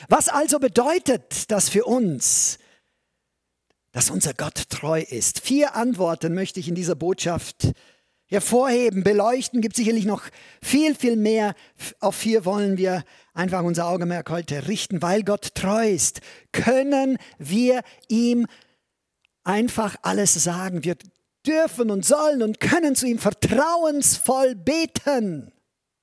Was also bedeutet das für uns, dass unser Gott treu ist? 4 Antworten möchte ich in dieser Botschaft hervorheben, beleuchten. Gibt sicherlich noch viel, viel mehr. Auf 4 wollen wir einfach unser Augenmerk heute richten. Weil Gott treu ist, können wir ihm einfach alles sagen. Wir dürfen und sollen und können zu ihm vertrauensvoll beten.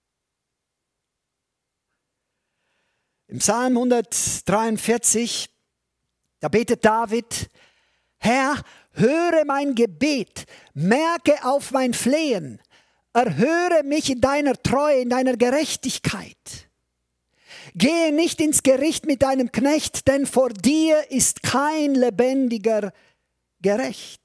Im Psalm 143, da betet David: Herr, höre mein Gebet, merke auf mein Flehen, erhöre mich in deiner Treue, in deiner Gerechtigkeit. Gehe nicht ins Gericht mit deinem Knecht, denn vor dir ist kein Lebendiger gerecht.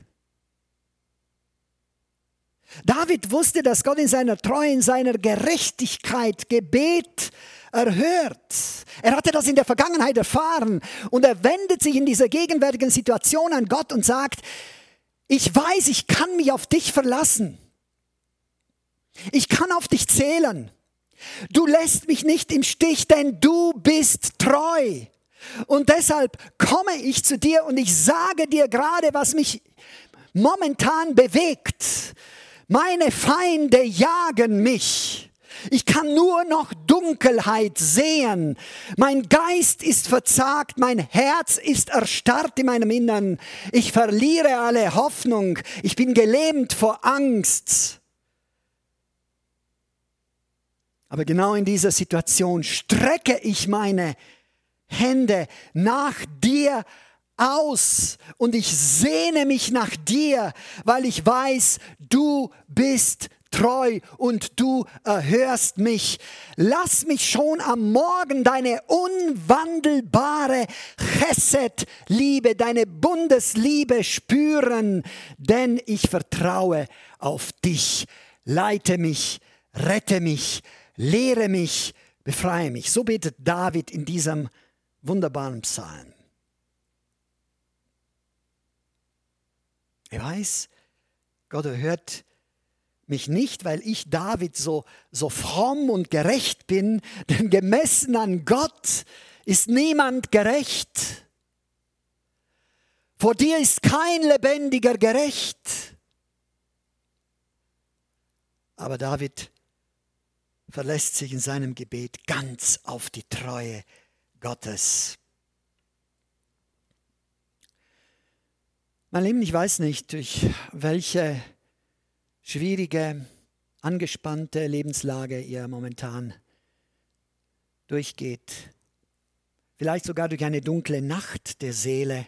David wusste, dass Gott in seiner Treue, in seiner Gerechtigkeit Gebet erhört. Er hatte das in der Vergangenheit erfahren und er wendet sich in dieser gegenwärtigen Situation an Gott und sagt: Ich weiß, ich kann mich auf dich verlassen. Ich kann auf dich zählen. Du lässt mich nicht im Stich, denn du bist treu. Und deshalb komme ich zu dir und ich sage dir gerade, was mich momentan bewegt. Meine Feinde jagen mich. Ich kann nur noch Dunkelheit sehen. Mein Geist ist verzagt, mein Herz ist erstarrt in meinem Innern. Ich verliere alle Hoffnung. Ich bin gelähmt vor Angst. Aber genau in dieser Situation strecke ich meine Hände nach dir aus und ich sehne mich nach dir, weil ich weiß, du bist treu und du erhörst mich. Lass mich schon am Morgen deine unwandelbare Chesed-Liebe, deine Bundesliebe spüren, denn ich vertraue auf dich. Leite mich, rette mich, lehre mich, befreie mich. So betet David in diesem wunderbaren Psalm. Er weiß, Gott erhört mich nicht, weil ich David so fromm und gerecht bin, denn gemessen an Gott ist niemand gerecht. Vor dir ist kein Lebendiger gerecht. Aber David verlässt sich in seinem Gebet ganz auf die Treue Gottes. Mein Lieben, ich weiß nicht, durch welche schwierige, angespannte Lebenslage ihr momentan durchgeht. Vielleicht sogar durch eine dunkle Nacht der Seele.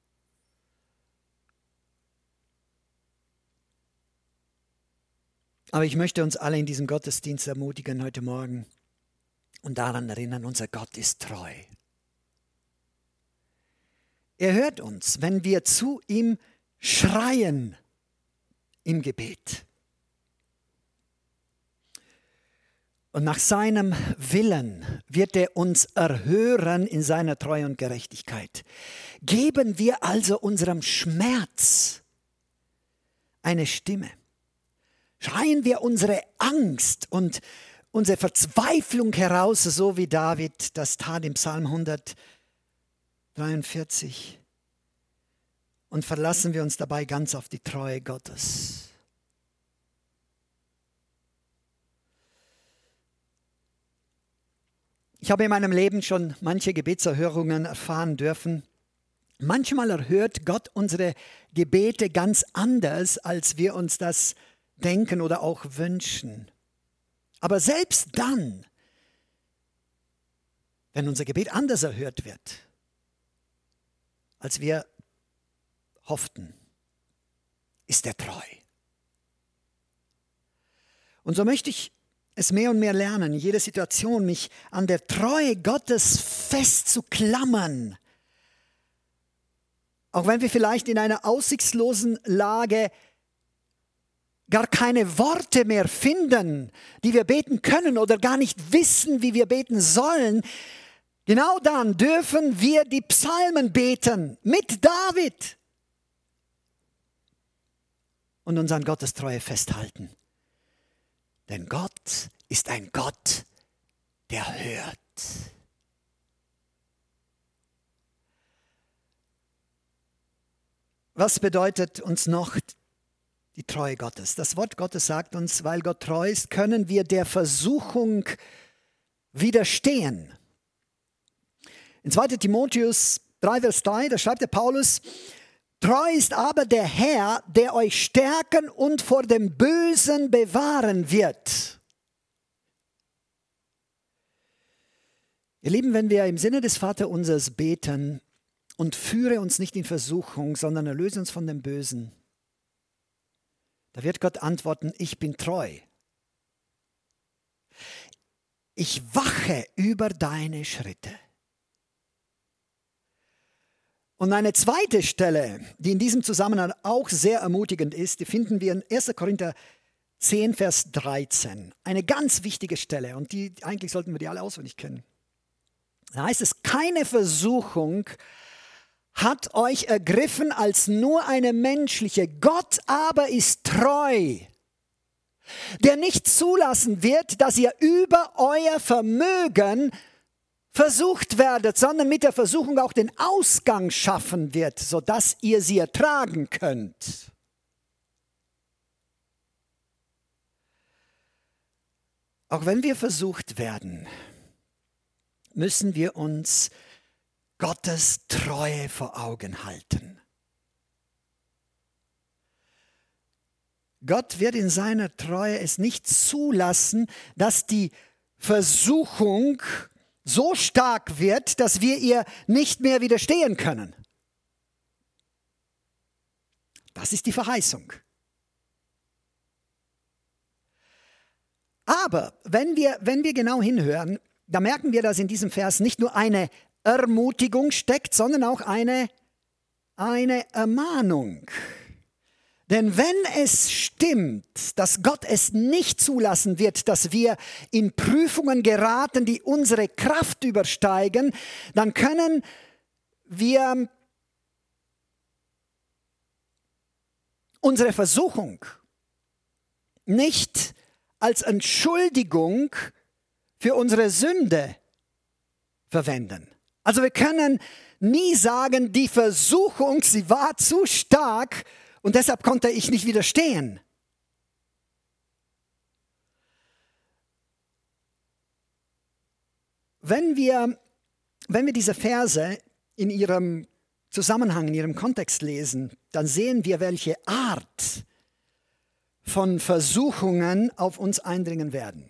Aber ich möchte uns alle in diesem Gottesdienst ermutigen heute Morgen und daran erinnern, unser Gott ist treu. Er hört uns, wenn wir zu ihm schreien im Gebet. Und nach seinem Willen wird er uns erhören in seiner Treue und Gerechtigkeit. Geben wir also unserem Schmerz eine Stimme. Schreien wir unsere Angst und unsere Verzweiflung heraus, so wie David das tat im Psalm 143. Und verlassen wir uns dabei ganz auf die Treue Gottes. Ich habe in meinem Leben schon manche Gebetserhörungen erfahren dürfen. Manchmal erhört Gott unsere Gebete ganz anders, als wir uns das denken oder auch wünschen. Aber selbst dann, wenn unser Gebet anders erhört wird, als wir hofften, ist er treu. Und so möchte ich es mehr und mehr lernen, in jeder Situation mich an der Treue Gottes festzuklammern. Auch wenn wir vielleicht in einer aussichtslosen Lage gar keine Worte mehr finden, die wir beten können oder gar nicht wissen, wie wir beten sollen, genau dann dürfen wir die Psalmen beten mit David und uns an Gottes Treue festhalten. Denn Gott ist ein Gott, der hört. Was bedeutet uns noch die Treue Gottes? Das Wort Gottes sagt uns, weil Gott treu ist, können wir der Versuchung widerstehen. In 2. Timotheus 3, Vers 3, da schreibt der Paulus: Treu ist aber der Herr, der euch stärken und vor dem Bösen bewahren wird. Ihr Lieben, wenn wir im Sinne des Vaterunsers beten und führe uns nicht in Versuchung, sondern erlöse uns von dem Bösen, da wird Gott antworten: Ich bin treu. Ich wache über deine Schritte. Und eine zweite Stelle, die in diesem Zusammenhang auch sehr ermutigend ist, die finden wir in 1. Korinther 10, Vers 13. Eine ganz wichtige Stelle, und eigentlich sollten wir die alle auswendig kennen. Da heißt es: Keine Versuchung hat euch ergriffen als nur eine menschliche. Gott aber ist treu, der nicht zulassen wird, dass ihr über euer Vermögen versucht werdet, sondern mit der Versuchung auch den Ausgang schaffen wird, sodass ihr sie ertragen könnt. Auch wenn wir versucht werden, müssen wir uns Gottes Treue vor Augen halten. Gott wird in seiner Treue es nicht zulassen, dass die Versuchung so stark wird, dass wir ihr nicht mehr widerstehen können. Das ist die Verheißung. Aber wenn wir genau hinhören, da merken wir, dass in diesem Vers nicht nur eine Ermutigung steckt, sondern auch eine Ermahnung. Denn wenn es stimmt, dass Gott es nicht zulassen wird, dass wir in Prüfungen geraten, die unsere Kraft übersteigen, dann können wir unsere Versuchung nicht als Entschuldigung für unsere Sünde verwenden. Also wir können nie sagen, die Versuchung, sie war zu stark, und deshalb konnte ich nicht widerstehen. Wenn wir diese Verse in ihrem Zusammenhang, in ihrem Kontext lesen, dann sehen wir, welche Art von Versuchungen auf uns eindringen werden.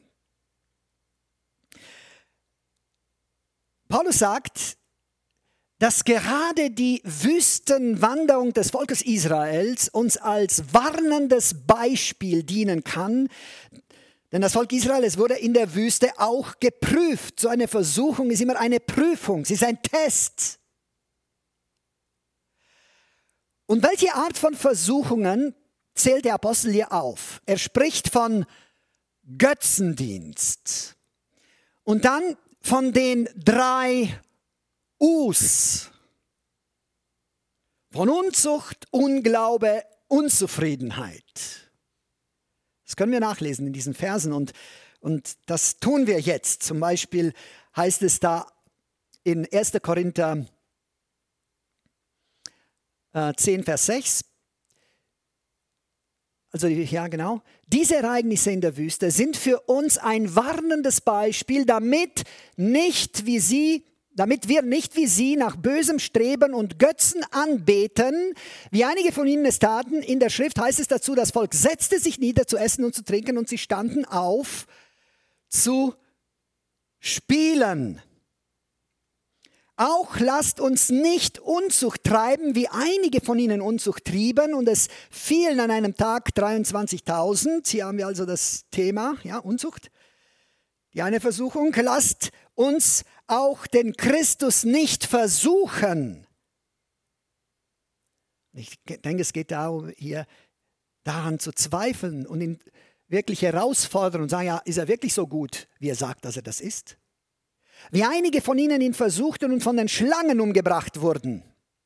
Paulus sagt, dass gerade die Wüstenwanderung des Volkes Israels uns als warnendes Beispiel dienen kann. Denn das Volk Israel, es wurde in der Wüste auch geprüft. So eine Versuchung ist immer eine Prüfung, sie ist ein Test. Und welche Art von Versuchungen zählt der Apostel hier auf? Er spricht von Götzendienst und dann von den 3 U's, von Unzucht, Unglaube, Unzufriedenheit. Das können wir nachlesen in diesen Versen und das tun wir jetzt. Zum Beispiel heißt es da in 1. Korinther 10, Vers 6, also ja genau, diese Ereignisse in der Wüste sind für uns ein warnendes Beispiel, damit wir nicht wie sie nach bösem Streben und Götzen anbeten, wie einige von ihnen es taten. In der Schrift heißt es dazu, das Volk setzte sich nieder zu essen und zu trinken und sie standen auf zu spielen. Auch lasst uns nicht Unzucht treiben, wie einige von ihnen Unzucht trieben, und es fielen an einem Tag 23.000. Hier haben wir also das Thema, ja, Unzucht. Die eine Versuchung: Lasst uns auch den Christus nicht versuchen. Ich denke, es geht darum, hier daran zu zweifeln und ihn wirklich herausfordern und sagen, ja, ist er wirklich so gut, wie er sagt, dass er das ist? Wie einige von ihnen ihn versuchten und von den Schlangen umgebracht wurden.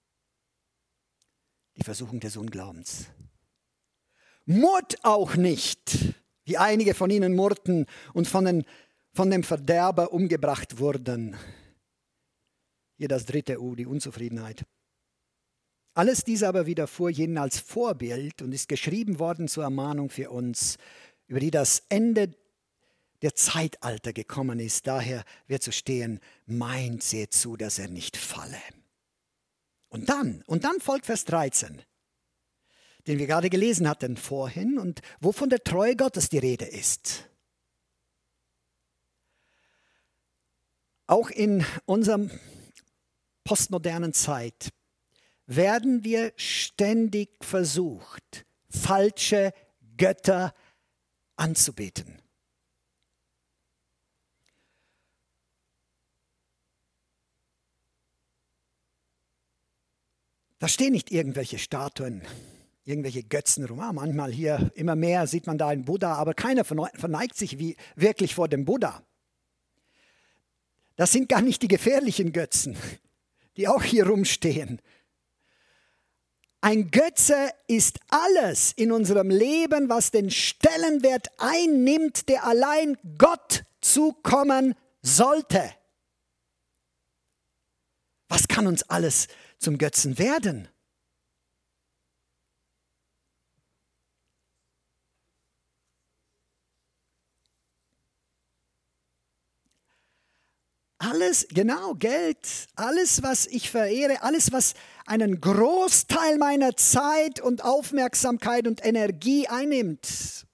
Die Versuchung des Unglaubens. Murrt auch nicht, wie einige von ihnen murrten und von dem Verderber umgebracht wurden. Hier das 3. U, die Unzufriedenheit. Alles dies aber widerfuhr jenen als Vorbild und ist geschrieben worden zur Ermahnung für uns, über die das Ende der Zeitalter gekommen ist. Daher wird so stehen, meint, seht zu, dass er nicht falle. Und dann folgt Vers 13, den wir gerade gelesen hatten vorhin und wo von der Treue Gottes die Rede ist. Auch in unserer postmodernen Zeit werden wir ständig versucht, falsche Götter anzubeten. Da stehen nicht irgendwelche Statuen, irgendwelche Götzen rum. Manchmal hier immer mehr sieht man da einen Buddha, aber keiner verneigt sich wirklich vor dem Buddha. Das sind gar nicht die gefährlichen Götzen, die auch hier rumstehen. Ein Götze ist alles in unserem Leben, was den Stellenwert einnimmt, der allein Gott zukommen sollte. Was kann uns alles zum Götzen werden? Alles, genau, Geld, alles, was ich verehre, alles, was einen Großteil meiner Zeit und Aufmerksamkeit und Energie einnimmt.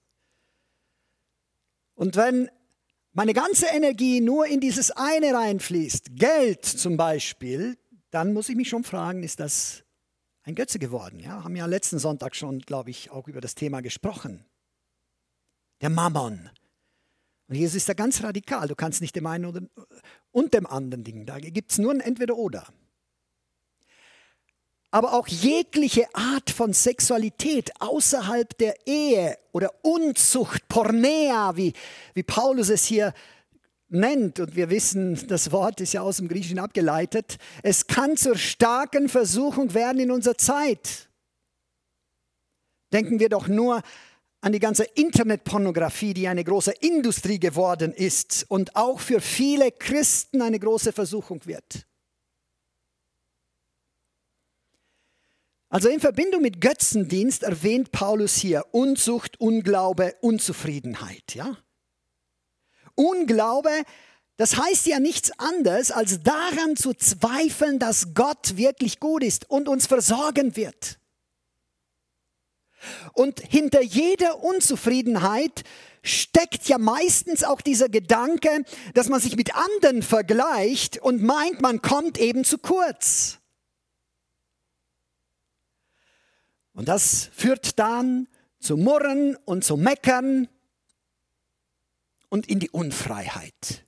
Und wenn meine ganze Energie nur in dieses eine reinfließt, Geld zum Beispiel, dann muss ich mich schon fragen, ist das ein Götze geworden? Ja, haben ja letzten Sonntag schon, glaube ich, auch über das Thema gesprochen. Der Mammon. Und Jesus ist da ganz radikal. Du kannst nicht dem einen und dem anderen Ding. Da gibt es nur ein Entweder-Oder. Aber auch jegliche Art von Sexualität außerhalb der Ehe oder Unzucht, Porneia, wie Paulus es hier nennt, und wir wissen, das Wort ist ja aus dem Griechischen abgeleitet, es kann zur starken Versuchung werden in unserer Zeit. Denken wir doch nur an die ganze Internetpornografie, die eine große Industrie geworden ist und auch für viele Christen eine große Versuchung wird. Also in Verbindung mit Götzendienst erwähnt Paulus hier Unzucht, Unglaube, Unzufriedenheit. Ja? Unglaube, das heißt ja nichts anderes, als daran zu zweifeln, dass Gott wirklich gut ist und uns versorgen wird. Und hinter jeder Unzufriedenheit steckt ja meistens auch dieser Gedanke, dass man sich mit anderen vergleicht und meint, man kommt eben zu kurz. Und das führt dann zu Murren und zu Meckern und in die Unfreiheit.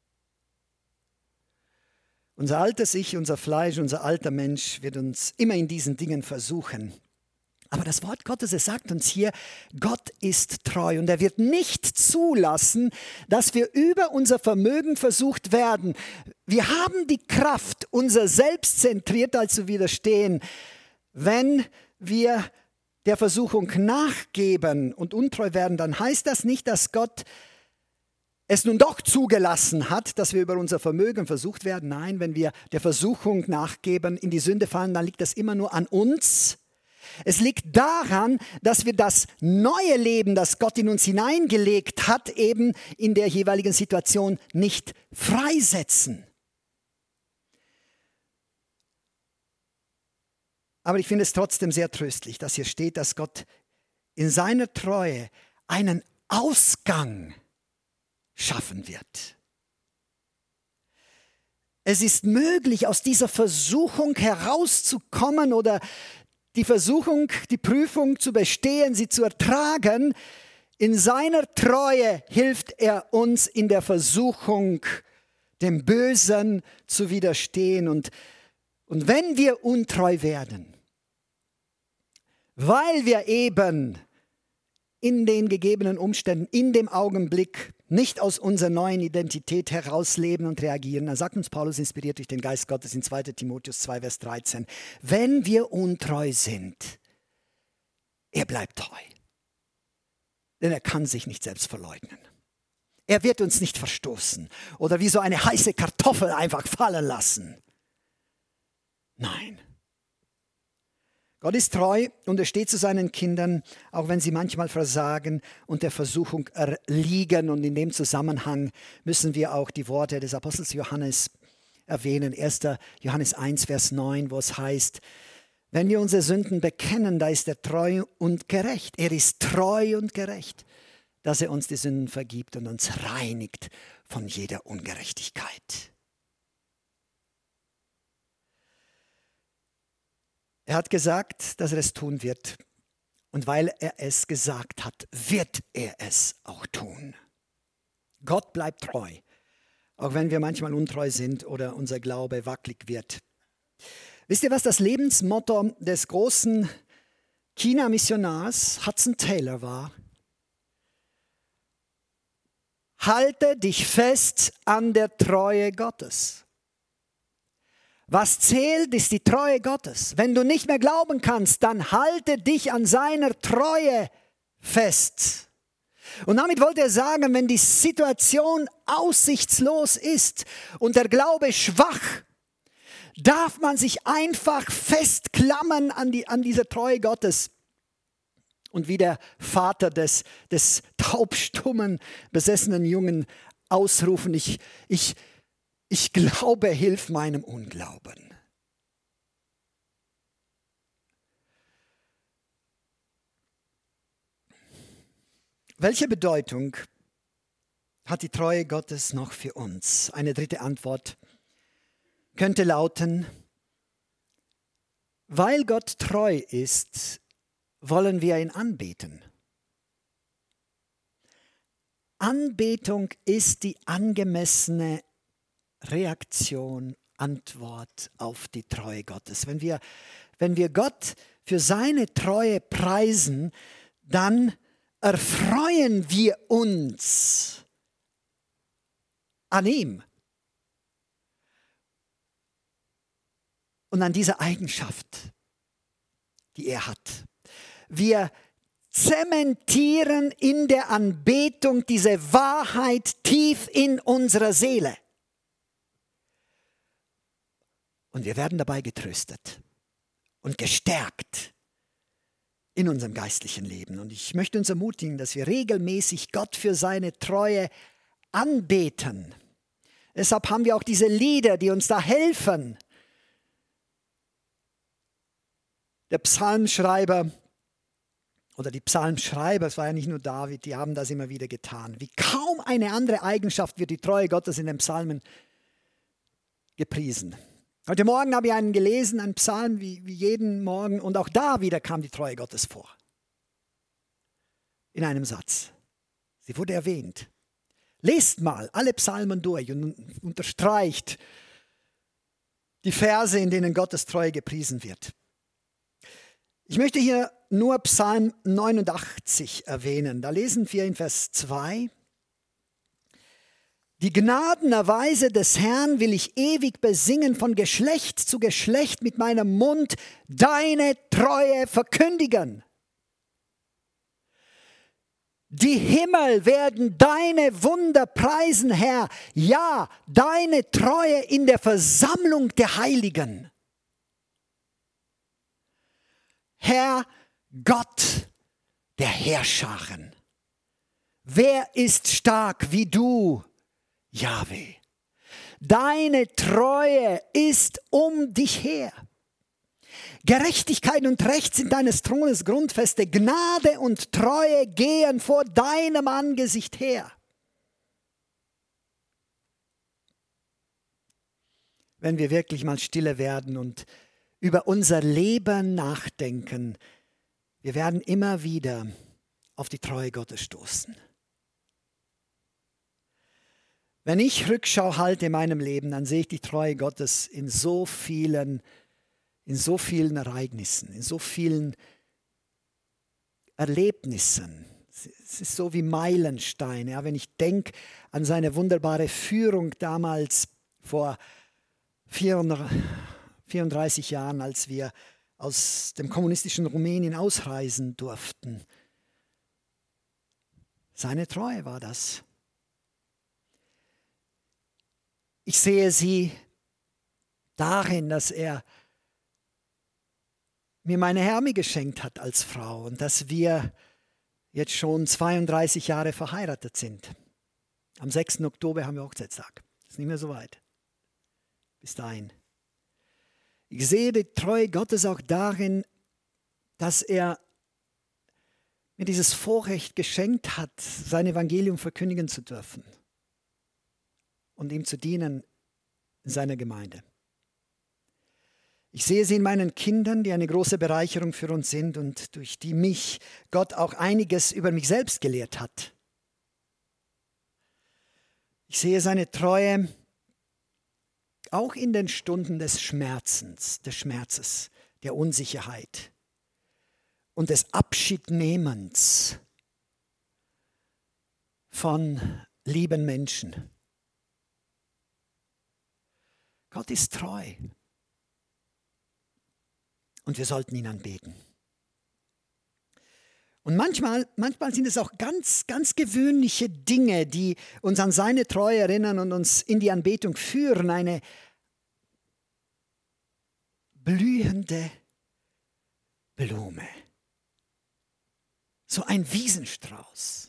Unser altes Ich, unser Fleisch, unser alter Mensch wird uns immer in diesen Dingen versuchen. Aber das Wort Gottes, es sagt uns hier, Gott ist treu und er wird nicht zulassen, dass wir über unser Vermögen versucht werden. Wir haben die Kraft, unser Selbstzentriertheit zu widerstehen, wenn wir der Versuchung nachgeben und untreu werden. Dann heißt das nicht, dass Gott es nun doch zugelassen hat, dass wir über unser Vermögen versucht werden. Nein, wenn wir der Versuchung nachgeben, in die Sünde fallen, dann liegt das immer nur an uns. Es liegt daran, dass wir das neue Leben, das Gott in uns hineingelegt hat, eben in der jeweiligen Situation nicht freisetzen. Aber ich finde es trotzdem sehr tröstlich, dass hier steht, dass Gott in seiner Treue einen Ausgang schaffen wird. Es ist möglich, aus dieser Versuchung herauszukommen oder die Versuchung, die Prüfung zu bestehen, sie zu ertragen. In seiner Treue hilft er uns in der Versuchung, dem Bösen zu widerstehen. Und wenn wir untreu werden, weil wir eben in den gegebenen Umständen, in dem Augenblick nicht aus unserer neuen Identität herausleben und reagieren, dann sagt uns Paulus, inspiriert durch den Geist Gottes in 2. Timotheus 2, Vers 13, wenn wir untreu sind, er bleibt treu. Denn er kann sich nicht selbst verleugnen. Er wird uns nicht verstoßen oder wie so eine heiße Kartoffel einfach fallen lassen. Nein. Gott ist treu und er steht zu seinen Kindern, auch wenn sie manchmal versagen und der Versuchung erliegen. Und in dem Zusammenhang müssen wir auch die Worte des Apostels Johannes erwähnen. 1. Johannes 1, Vers 9, wo es heißt, wenn wir unsere Sünden bekennen, da ist er treu und gerecht. Er ist treu und gerecht, dass er uns die Sünden vergibt und uns reinigt von jeder Ungerechtigkeit. Er hat gesagt, dass er es tun wird. Und weil er es gesagt hat, wird er es auch tun. Gott bleibt treu, auch wenn wir manchmal untreu sind oder unser Glaube wackelig wird. Wisst ihr, was das Lebensmotto des großen China-Missionars Hudson Taylor war? Halte dich fest an der Treue Gottes. Was zählt, ist die Treue Gottes. Wenn du nicht mehr glauben kannst, dann halte dich an seiner Treue fest. Und damit wollte er sagen, wenn die Situation aussichtslos ist und der Glaube schwach, darf man sich einfach festklammern an dieser Treue Gottes. Und wie der Vater des taubstummen, besessenen Jungen ausrufen, ich glaube, hilf meinem Unglauben. Welche Bedeutung hat die Treue Gottes noch für uns? Eine dritte Antwort könnte lauten, weil Gott treu ist, wollen wir ihn anbeten. Anbetung ist die angemessene Reaktion, Antwort auf die Treue Gottes. Wenn wir Gott für seine Treue preisen, dann erfreuen wir uns an ihm und an dieser Eigenschaft, die er hat. Wir zementieren in der Anbetung diese Wahrheit tief in unserer Seele. Und wir werden dabei getröstet und gestärkt in unserem geistlichen Leben. Und ich möchte uns ermutigen, dass wir regelmäßig Gott für seine Treue anbeten. Deshalb haben wir auch diese Lieder, die uns da helfen. Der Psalmschreiber oder die Psalmschreiber, es war ja nicht nur David, die haben das immer wieder getan. Wie kaum eine andere Eigenschaft wird die Treue Gottes in den Psalmen gepriesen. Heute Morgen habe ich einen gelesen, einen Psalm wie jeden Morgen, und auch da wieder kam die Treue Gottes vor. In einem Satz. Sie wurde erwähnt. Lest mal alle Psalmen durch und unterstreicht die Verse, in denen Gottes Treue gepriesen wird. Ich möchte hier nur Psalm 89 erwähnen. Da lesen wir in Vers 2. Die Gnadenerweise des Herrn will ich ewig besingen, von Geschlecht zu Geschlecht mit meinem Mund deine Treue verkündigen. Die Himmel werden deine Wunder preisen, Herr, ja, deine Treue in der Versammlung der Heiligen. Herr Gott der Heerscharen, wer ist stark wie du, Jahwe? Deine Treue ist um dich her. Gerechtigkeit und Recht sind deines Thrones Grundfeste. Gnade und Treue gehen vor deinem Angesicht her. Wenn wir wirklich mal stille werden und über unser Leben nachdenken, wir werden immer wieder auf die Treue Gottes stoßen. Wenn ich Rückschau halte in meinem Leben, dann sehe ich die Treue Gottes in so vielen Ereignissen, in so vielen Erlebnissen. Es ist so wie Meilensteine. Ja, wenn ich denke an seine wunderbare Führung damals vor 34 Jahren, als wir aus dem kommunistischen Rumänien ausreisen durften. Seine Treue war das. Ich sehe sie darin, dass er mir meine Hermi geschenkt hat als Frau und dass wir jetzt schon 32 Jahre verheiratet sind. Am 6. Oktober haben wir Hochzeitstag. Ist nicht mehr so weit. Bis dahin. Ich sehe die Treue Gottes auch darin, dass er mir dieses Vorrecht geschenkt hat, sein Evangelium verkündigen zu dürfen und ihm zu dienen in seiner Gemeinde. Ich sehe sie in meinen Kindern, die eine große Bereicherung für uns sind und durch die mich Gott auch einiges über mich selbst gelehrt hat. Ich sehe seine Treue auch in den Stunden des Schmerzes, der Unsicherheit und des Abschiednehmens von lieben Menschen. Gott ist treu und wir sollten ihn anbeten. Und manchmal sind es auch ganz, ganz gewöhnliche Dinge, die uns an seine Treue erinnern und uns in die Anbetung führen. Eine blühende Blume. So ein Wiesenstrauß.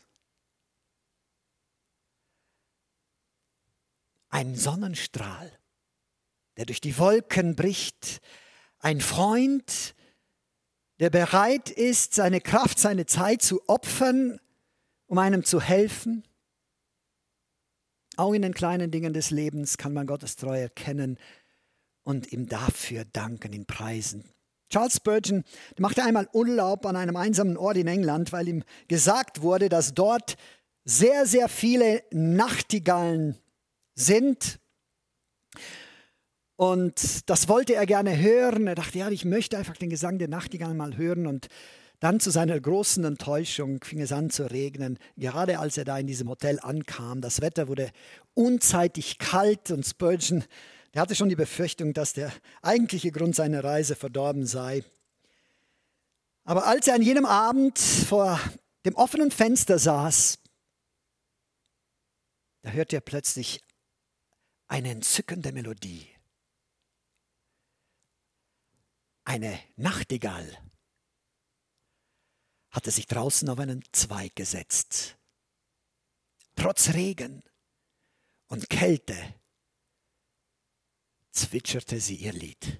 Ein Sonnenstrahl, der durch die Wolken bricht. Ein Freund, der bereit ist, seine Kraft, seine Zeit zu opfern, um einem zu helfen. Auch in den kleinen Dingen des Lebens kann man Gottes Treue erkennen und ihm dafür danken, ihn preisen. Charles Spurgeon machte einmal Urlaub an einem einsamen Ort in England, weil ihm gesagt wurde, dass dort sehr, sehr viele Nachtigallen sind. Und das wollte er gerne hören. Er dachte, ja, ich möchte einfach den Gesang der Nachtigall mal hören. Und dann zu seiner großen Enttäuschung fing es an zu regnen. Gerade als er da in diesem Hotel ankam, das Wetter wurde unzeitig kalt und Spurgeon, der hatte schon die Befürchtung, dass der eigentliche Grund seiner Reise verdorben sei. Aber als er an jenem Abend vor dem offenen Fenster saß, da hörte er plötzlich eine entzückende Melodie. Eine Nachtigall hatte sich draußen auf einen Zweig gesetzt. Trotz Regen und Kälte zwitscherte sie ihr Lied.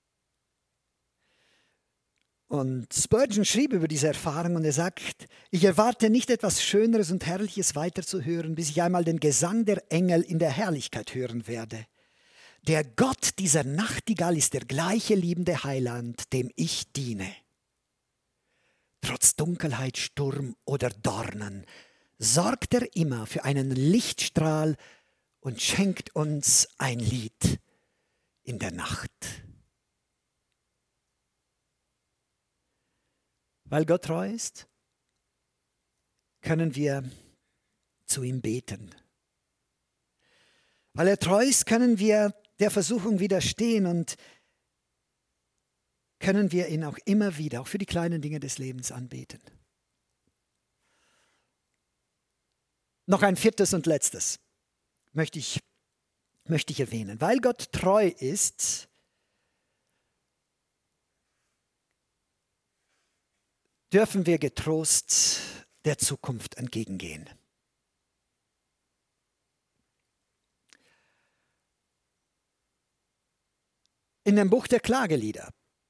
Und Spurgeon schrieb über diese Erfahrung und er sagt, ich erwarte nicht etwas Schöneres und Herrliches weiterzuhören, bis ich einmal den Gesang der Engel in der Herrlichkeit hören werde. Der Gott dieser Nachtigall ist der gleiche liebende Heiland, dem ich diene. Trotz Dunkelheit, Sturm oder Dornen sorgt er immer für einen Lichtstrahl und schenkt uns ein Lied in der Nacht. Weil Gott treu ist, können wir zu ihm beten. Weil er treu ist, können wir der Versuchung widerstehen und können wir ihn auch immer wieder, auch für die kleinen Dinge des Lebens anbeten. Noch ein viertes und letztes möchte ich erwähnen. Weil Gott treu ist, dürfen wir getrost der Zukunft entgegengehen. In dem Buch der Klagelieder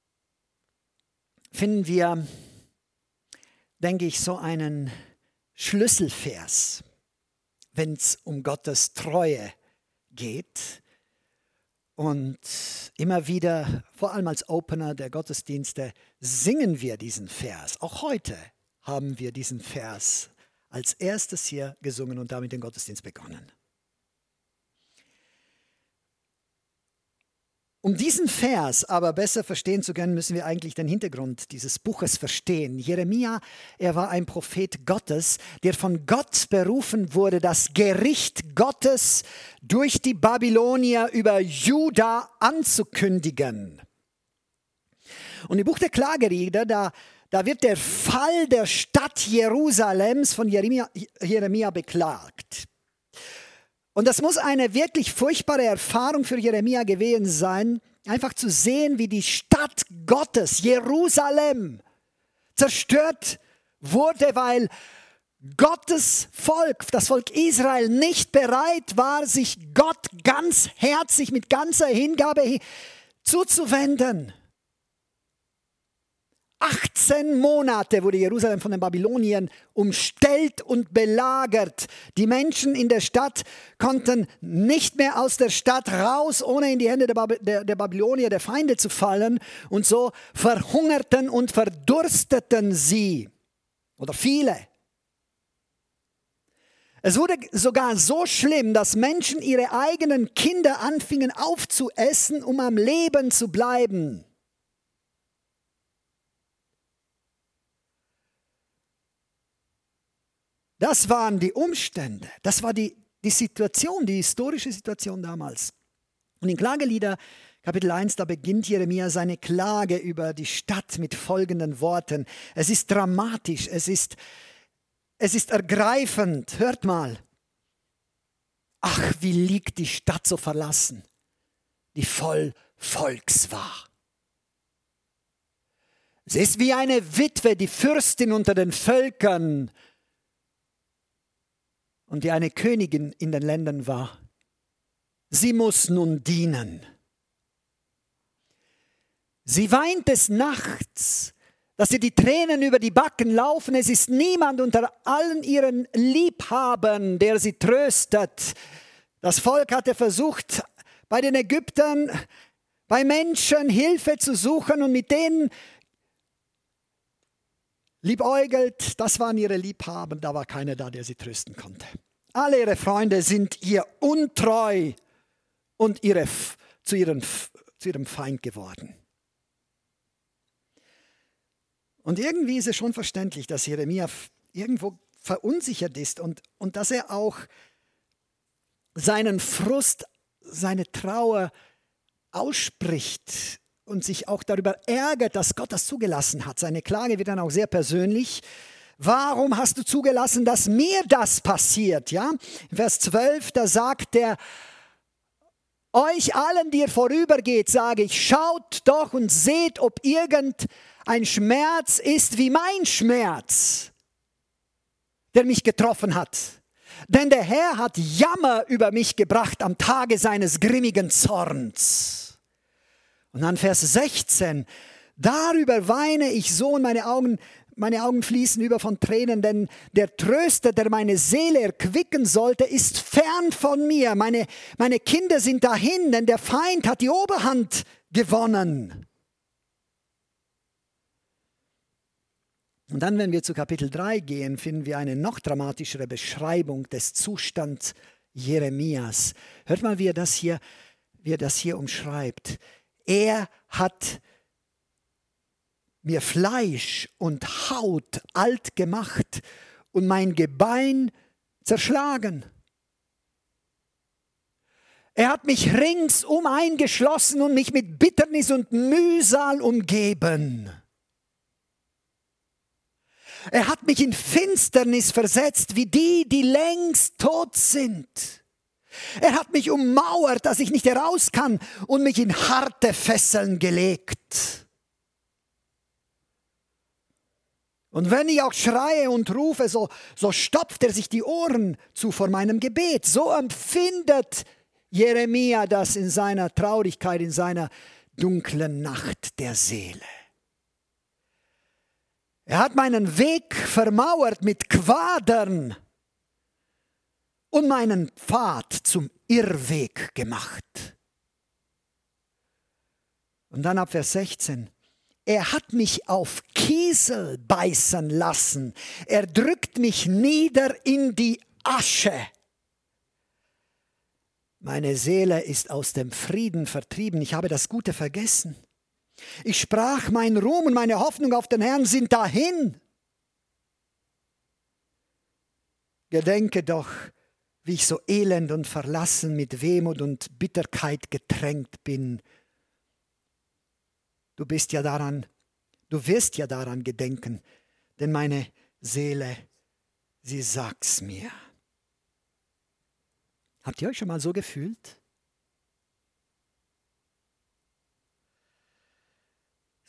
finden wir, denke ich, so einen Schlüsselvers, wenn es um Gottes Treue geht. Und immer wieder, vor allem als Opener der Gottesdienste, singen wir diesen Vers. Auch heute haben wir diesen Vers als erstes hier gesungen und damit den Gottesdienst begonnen. Um diesen Vers aber besser verstehen zu können, müssen wir eigentlich den Hintergrund dieses Buches verstehen. Jeremia, er war ein Prophet Gottes, der von Gott berufen wurde, das Gericht Gottes durch die Babylonier über Juda anzukündigen. Und im Buch der Klagelieder, da wird der Fall der Stadt Jerusalems von Jeremia beklagt. Und das muss eine wirklich furchtbare Erfahrung für Jeremia gewesen sein, einfach zu sehen, wie die Stadt Gottes, Jerusalem, zerstört wurde, weil Gottes Volk, das Volk Israel, nicht bereit war, sich Gott ganzherzig mit ganzer Hingabe zuzuwenden. 18 Monate wurde Jerusalem von den Babyloniern umstellt und belagert. Die Menschen in der Stadt konnten nicht mehr aus der Stadt raus, ohne in die Hände der Babylonier, der Feinde zu fallen. Und so verhungerten und verdursteten sie. Oder viele. Es wurde sogar so schlimm, dass Menschen ihre eigenen Kinder anfingen aufzuessen, um am Leben zu bleiben. Das waren die Umstände, das war die Situation, die historische Situation damals. Und in Klagelieder Kapitel 1, da beginnt Jeremia seine Klage über die Stadt mit folgenden Worten. Es ist dramatisch, es ist ergreifend. Hört mal. Ach, wie liegt die Stadt so verlassen, die voll Volks war. Sie ist wie eine Witwe, die Fürstin unter den Völkern, und die eine Königin in den Ländern war. Sie muss nun dienen. Sie weint des Nachts, dass ihr die Tränen über die Backen laufen. Es ist niemand unter allen ihren Liebhabern, der sie tröstet. Das Volk hatte versucht, bei den Ägyptern, bei Menschen Hilfe zu suchen und mit denen liebäugelt, das waren ihre Liebhaber, da war keiner da, der sie trösten konnte. Alle ihre Freunde sind ihr untreu und zu ihrem Feind geworden. Und irgendwie ist es schon verständlich, dass Jeremia irgendwo verunsichert ist und dass er auch seinen Frust, seine Trauer ausspricht und sich auch darüber ärgert, dass Gott das zugelassen hat. Seine Klage wird dann auch sehr persönlich. Warum hast du zugelassen, dass mir das passiert? Ja? In Vers 12, da sagt er, euch allen, die ihr vorübergeht, sage ich, schaut doch und seht, ob irgendein Schmerz ist wie mein Schmerz, der mich getroffen hat. Denn der Herr hat Jammer über mich gebracht am Tage seines grimmigen Zorns. Und dann Vers 16, darüber weine ich so und meine Augen fließen über von Tränen, denn der Tröster, der meine Seele erquicken sollte, ist fern von mir. Meine Kinder sind dahin, denn der Feind hat die Oberhand gewonnen. Und dann, wenn wir zu Kapitel 3 gehen, finden wir eine noch dramatischere Beschreibung des Zustands Jeremias. Hört mal, wie er das hier umschreibt. Er hat mir Fleisch und Haut alt gemacht und mein Gebein zerschlagen. Er hat mich ringsum eingeschlossen und mich mit Bitternis und Mühsal umgeben. Er hat mich in Finsternis versetzt, wie die längst tot sind. Er hat mich ummauert, dass ich nicht heraus kann und mich in harte Fesseln gelegt. Und wenn ich auch schreie und rufe, so stopft er sich die Ohren zu vor meinem Gebet. So empfindet Jeremia das in seiner Traurigkeit, in seiner dunklen Nacht der Seele. Er hat meinen Weg vermauert mit Quadern und meinen Pfad zum Irrweg gemacht. Und dann ab Vers 16. Er hat mich auf Kiesel beißen lassen. Er drückt mich nieder in die Asche. Meine Seele ist aus dem Frieden vertrieben. Ich habe das Gute vergessen. Ich sprach, mein Ruhm und meine Hoffnung auf den Herrn sind dahin. Gedenke doch, wie ich so elend und verlassen mit Wehmut und Bitterkeit getränkt bin. Du wirst ja daran gedenken, denn meine Seele, sie sagt's mir. Habt ihr euch schon mal so gefühlt?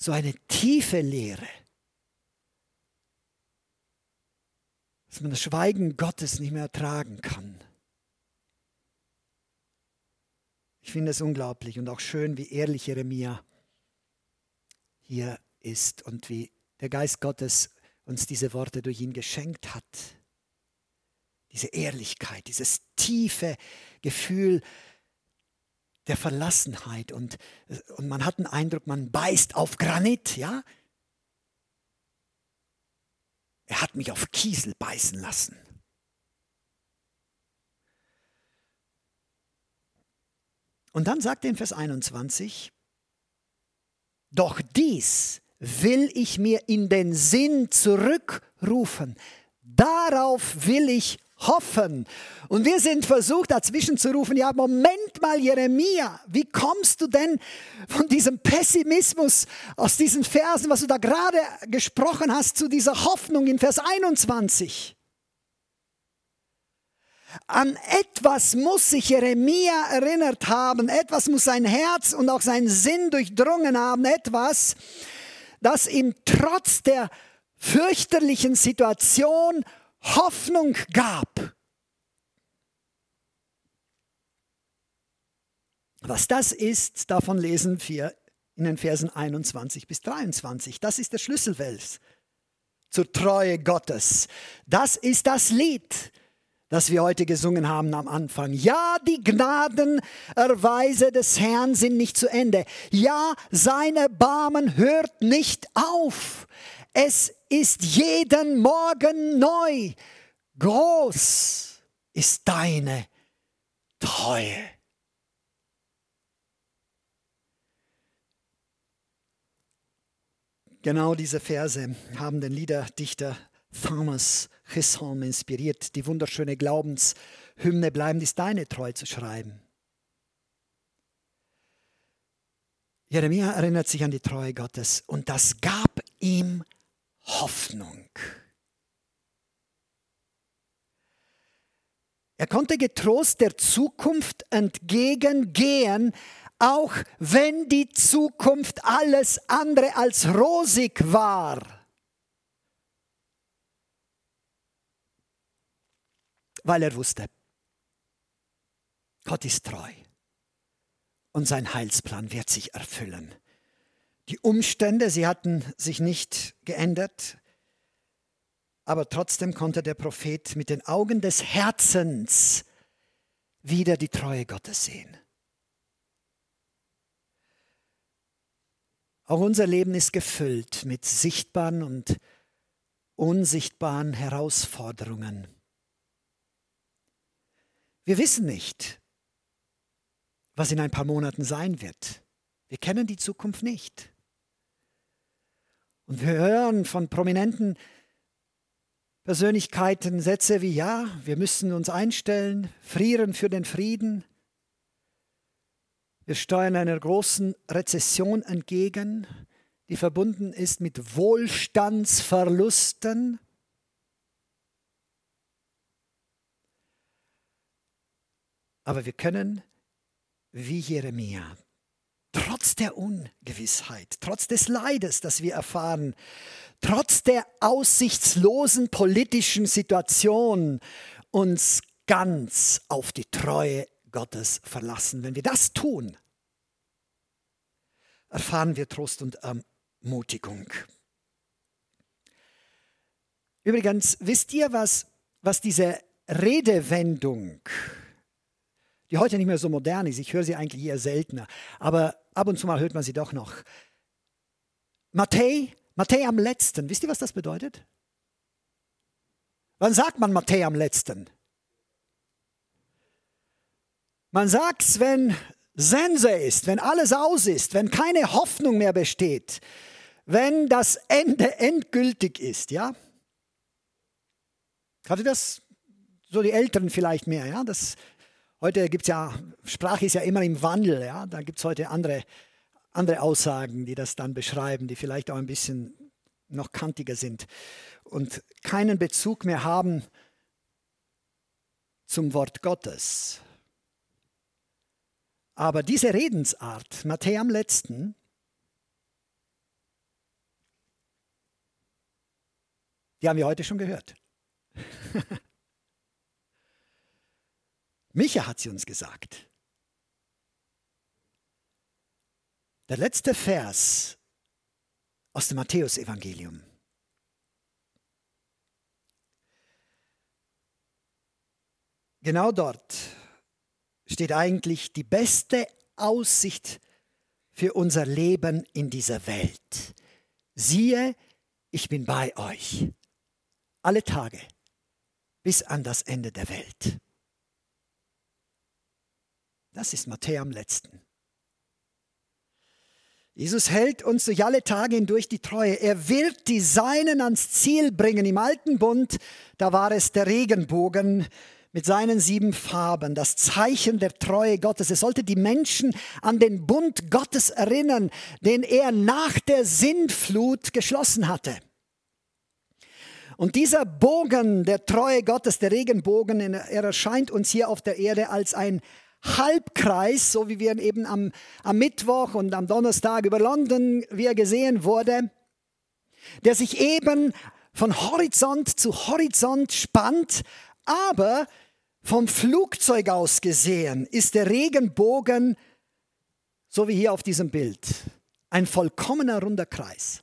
so eine tiefe Leere, dass man das Schweigen Gottes nicht mehr ertragen kann. Ich finde es unglaublich und auch schön, wie ehrlich Jeremia hier ist und wie der Geist Gottes uns diese Worte durch ihn geschenkt hat. Diese Ehrlichkeit, dieses tiefe Gefühl der Verlassenheit und man hat den Eindruck, man beißt auf Granit, ja? Er hat mich auf Kiesel beißen lassen. Und dann sagt er in Vers 21, doch dies will ich mir in den Sinn zurückrufen. Darauf will ich hoffen. Und wir sind versucht, dazwischen zu rufen, ja, Moment mal, Jeremia, wie kommst du denn von diesem Pessimismus aus diesen Versen, was du da gerade gesprochen hast, zu dieser Hoffnung in Vers 21? An etwas muss sich Jeremia erinnert haben, etwas muss sein Herz und auch sein Sinn durchdrungen haben, etwas, das ihm trotz der fürchterlichen Situation Hoffnung gab. Was das ist, davon lesen wir in den Versen 21 bis 23. Das ist der Schlüsselvers zur Treue Gottes. Das ist das Lied, das wir heute gesungen haben am Anfang. Ja, die Gnadenerweise des Herrn sind nicht zu Ende. Ja, sein Erbarmen hört nicht auf. Es ist jeden Morgen neu. Groß ist deine Treue. Genau diese Verse haben den Liederdichter Thomas Chisholm inspiriert, die wunderschöne Glaubenshymne Bleiben ist deine treu zu schreiben. Jeremia erinnert sich an die Treue Gottes und das gab ihm Hoffnung. Er konnte getrost der Zukunft entgegengehen, auch wenn die Zukunft alles andere als rosig war. Weil er wusste, Gott ist treu und sein Heilsplan wird sich erfüllen. Die Umstände, sie hatten sich nicht geändert, aber trotzdem konnte der Prophet mit den Augen des Herzens wieder die Treue Gottes sehen. Auch unser Leben ist gefüllt mit sichtbaren und unsichtbaren Herausforderungen. Wir wissen nicht, was in ein paar Monaten sein wird. Wir kennen die Zukunft nicht. Und wir hören von prominenten Persönlichkeiten Sätze wie, ja, wir müssen uns einstellen, frieren für den Frieden. Wir steuern einer großen Rezession entgegen, die verbunden ist mit Wohlstandsverlusten. Aber wir können, wie Jeremia, trotz der Ungewissheit, trotz des Leides, das wir erfahren, trotz der aussichtslosen politischen Situation uns ganz auf die Treue Gottes verlassen. Wenn wir das tun, erfahren wir Trost und Ermutigung. Übrigens, wisst ihr, was diese Redewendung, die heute nicht mehr so modern ist, ich höre sie eigentlich eher seltener, aber ab und zu mal hört man sie doch noch. Matthäi am letzten, wisst ihr, was das bedeutet? Wann sagt man Matthäi am letzten? Man sagt es, wenn Sense ist, wenn alles aus ist, wenn keine Hoffnung mehr besteht, wenn das Ende endgültig ist, ja? Habt ihr das? So die Älteren vielleicht mehr, ja? Heute gibt es ja, Sprache ist ja immer im Wandel, ja? Da gibt es heute andere Aussagen, die das dann beschreiben, die vielleicht auch ein bisschen noch kantiger sind und keinen Bezug mehr haben zum Wort Gottes. Aber diese Redensart, Matthäi am letzten, Die haben wir heute schon gehört. Micha hat sie uns gesagt. Der letzte Vers aus dem Matthäusevangelium. Genau dort steht eigentlich die beste Aussicht für unser Leben in dieser Welt. Siehe, ich bin bei euch alle Tage bis an das Ende der Welt. Das ist Matthäus am letzten. Jesus hält uns durch alle Tage hindurch die Treue. Er wird die Seinen ans Ziel bringen. Im alten Bund, da war es der Regenbogen mit seinen 7 Farben, das Zeichen der Treue Gottes. Es sollte die Menschen an den Bund Gottes erinnern, den er nach der Sintflut geschlossen hatte. Und dieser Bogen der Treue Gottes, der Regenbogen, er erscheint uns hier auf der Erde als ein Halbkreis, so wie wir ihn eben am Mittwoch und am Donnerstag über London, wie er gesehen wurde, der sich eben von Horizont zu Horizont spannt, aber vom Flugzeug aus gesehen ist der Regenbogen, so wie hier auf diesem Bild, ein vollkommener runder Kreis.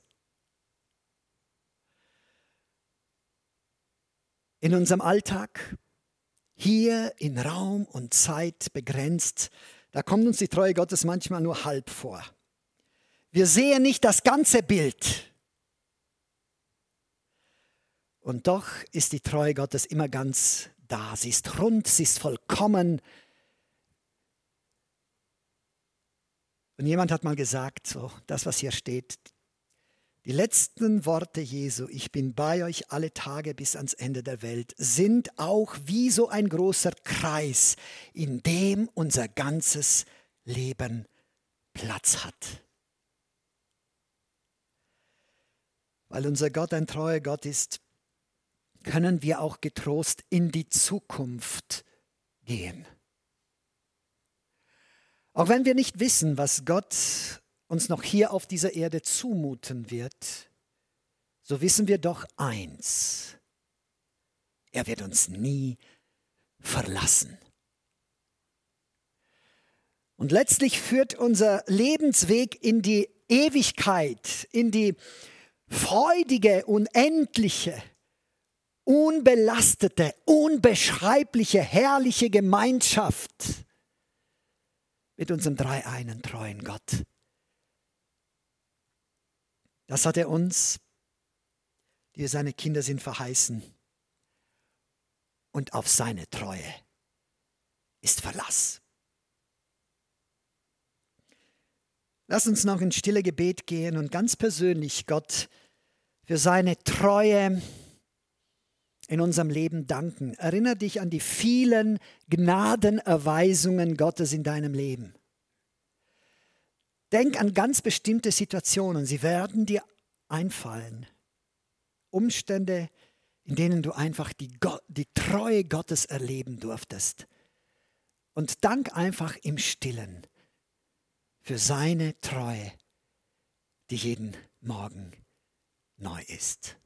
In unserem Alltag, hier in Raum und Zeit begrenzt, da kommt uns die Treue Gottes manchmal nur halb vor. Wir sehen nicht das ganze Bild. Und doch ist die Treue Gottes immer ganz da. Sie ist rund, sie ist vollkommen. Und jemand hat mal gesagt, so das, was hier steht, die letzten Worte Jesu, ich bin bei euch alle Tage bis ans Ende der Welt, sind auch wie so ein großer Kreis, in dem unser ganzes Leben Platz hat. Weil unser Gott ein treuer Gott ist, können wir auch getrost in die Zukunft gehen. Auch wenn wir nicht wissen, was Gott uns noch hier auf dieser Erde zumuten wird, so wissen wir doch eins: Er wird uns nie verlassen. Und letztlich führt unser Lebensweg in die Ewigkeit, in die freudige, unendliche, unbelastete, unbeschreibliche, herrliche Gemeinschaft mit unserem dreieinen, treuen Gott. Das hat er uns, die wir seine Kinder sind, verheißen. Und auf seine Treue ist Verlass. Lass uns noch in stille Gebet gehen und ganz persönlich Gott für seine Treue in unserem Leben danken. Erinnere dich an die vielen Gnadenerweisungen Gottes in deinem Leben. Denk an ganz bestimmte Situationen, sie werden dir einfallen. Umstände, in denen du einfach die Treue Gottes erleben durftest. Und dank einfach im Stillen für seine Treue, die jeden Morgen neu ist.